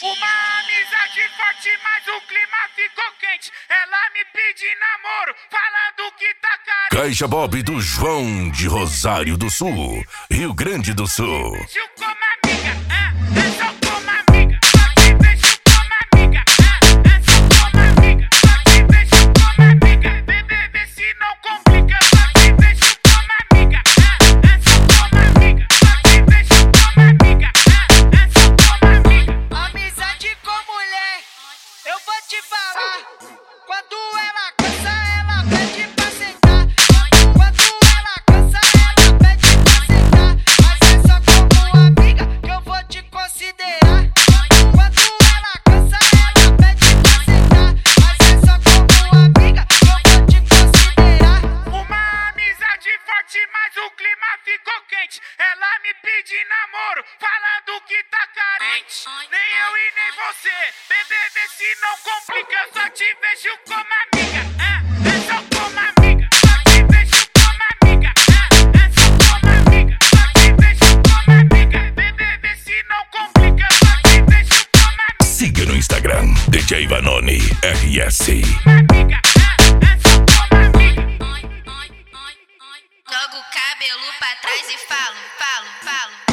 Uma amizade forte, mas o clima ficou quente. Ela me pede namoro, falando que tá carente. Caixa Bob do João de Rosário do Sul, Rio Grande do Sul. Beijo como amiga, é só como amiga. Só te beijo como amiga, é só como amiga. Só te beijo como amiga. Bebê, vê se não complica. Só te beijo como amiga, é só como amiga. Só te beijo como amiga, é só como amiga. Amizade com mulher, eu vou te falar. Quando ela cansa, ela pede pra sentar. Quando ela cansa, ela pede pra sentar. Mas é só como amiga que eu vou te considerar. Quando ela cansa, ela pede pra sentar. Mas é só como amiga que eu vou te considerar. Uma amizade forte, mas o clima ficou quente. Ela me pede namoro, falando que tá carente. Nem eu e nem você, bebê, vê se não complica. Eu só te vejo como amiga, é só como amiga. Só te vejo como amiga, é só como amiga. Só te vejo como amiga. Bebê, vê se não complica. Eu só te vejo como amiga. Siga no Instagram, DJ Vanoni RS. Amiga, é só como amiga. Jogo o cabelo pra trás e falo.